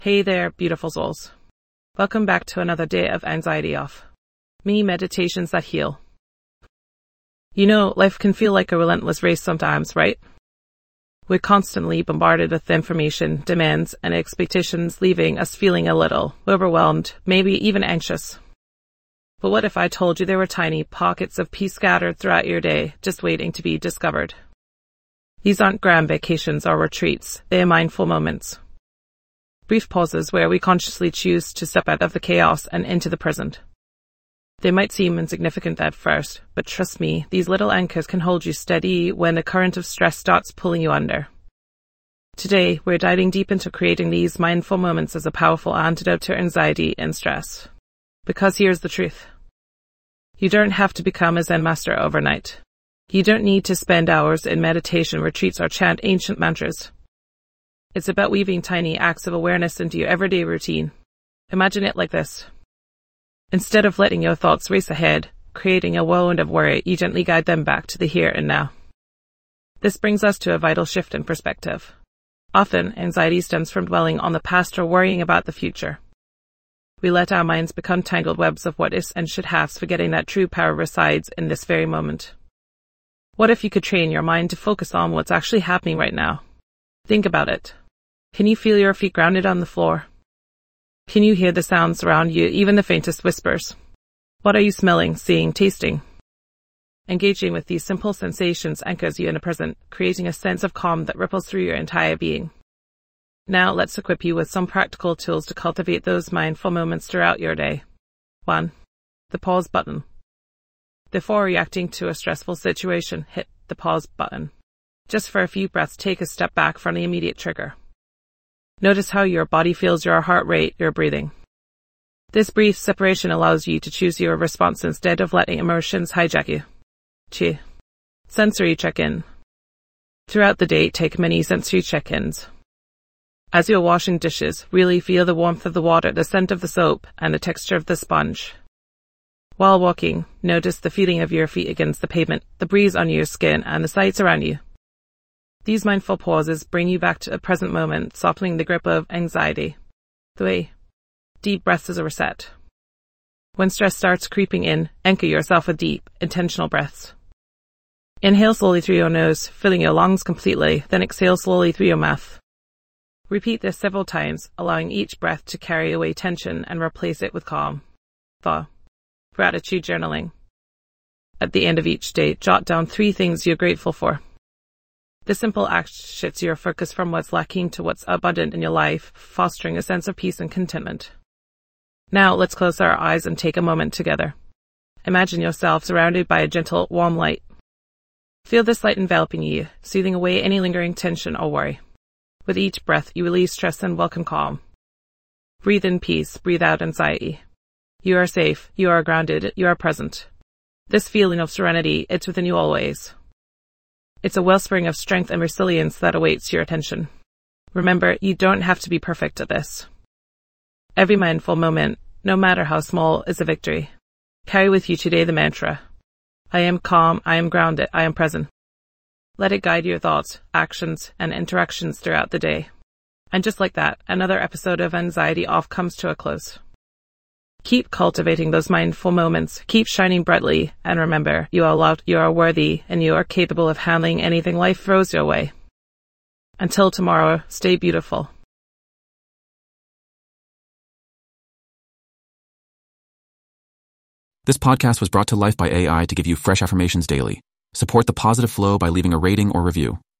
Hey there, beautiful souls. Welcome back to another day of Anxiety Off. Mini meditations that heal. You know, life can feel like a relentless race sometimes, right? We're constantly bombarded with information, demands, and expectations, leaving us feeling a little overwhelmed, maybe even anxious. But what if I told you there were tiny pockets of peace scattered throughout your day, just waiting to be discovered? These aren't grand vacations or retreats, they are mindful moments. Brief pauses where we consciously choose to step out of the chaos and into the present. They might seem insignificant at first, but trust me, these little anchors can hold you steady when the current of stress starts pulling you under. Today, we're diving deep into creating these mindful moments as a powerful antidote to anxiety and stress. Because here's the truth. You don't have to become a Zen master overnight. You don't need to spend hours in meditation retreats or chant ancient mantras. It's about weaving tiny acts of awareness into your everyday routine. Imagine it like this. Instead of letting your thoughts race ahead, creating a whirlwind of worry, you gently guide them back to the here and now. This brings us to a vital shift in perspective. Often, anxiety stems from dwelling on the past or worrying about the future. We let our minds become tangled webs of what ifs and should haves, forgetting that true power resides in this very moment. What if you could train your mind to focus on what's actually happening right now? Think about it. Can you feel your feet grounded on the floor? Can you hear the sounds around you, even the faintest whispers? What are you smelling, seeing, tasting? Engaging with these simple sensations anchors you in the present, creating a sense of calm that ripples through your entire being. Now let's equip you with some practical tools to cultivate those mindful moments throughout your day. 1. The pause button. Before reacting to a stressful situation, hit the pause button. Just for a few breaths, take a step back from the immediate trigger. Notice how your body feels, your heart rate, your breathing. This brief separation allows you to choose your response instead of letting emotions hijack you. 2. Sensory check-in. Throughout the day, take many sensory check-ins. As you're washing dishes, really feel the warmth of the water, the scent of the soap, and the texture of the sponge. While walking, notice the feeling of your feet against the pavement, the breeze on your skin, and the sights around you. These mindful pauses bring you back to the present moment, softening the grip of anxiety. 3. Deep breaths as a reset. When stress starts creeping in, anchor yourself with deep, intentional breaths. Inhale slowly through your nose, filling your lungs completely, then exhale slowly through your mouth. Repeat this several times, allowing each breath to carry away tension and replace it with calm. 4. Gratitude journaling. At the end of each day, jot down 3 things you're grateful for. This simple act shifts your focus from what's lacking to what's abundant in your life, fostering a sense of peace and contentment. Now let's close our eyes and take a moment together. Imagine yourself surrounded by a gentle, warm light. Feel this light enveloping you, soothing away any lingering tension or worry. With each breath, you release stress and welcome calm. Breathe in peace, breathe out anxiety. You are safe, you are grounded, you are present. This feeling of serenity, it's within you always. It's a wellspring of strength and resilience that awaits your attention. Remember, you don't have to be perfect at this. Every mindful moment, no matter how small, is a victory. Carry with you today the mantra. I am calm, I am grounded, I am present. Let it guide your thoughts, actions, and interactions throughout the day. And just like that, another episode of Anxiety Off comes to a close. Keep cultivating those mindful moments, keep shining brightly, and remember, you are loved, you are worthy, and you are capable of handling anything life throws your way. Until tomorrow, stay beautiful. This podcast was brought to life by AI to give you fresh affirmations daily. Support the positive flow by leaving a rating or review.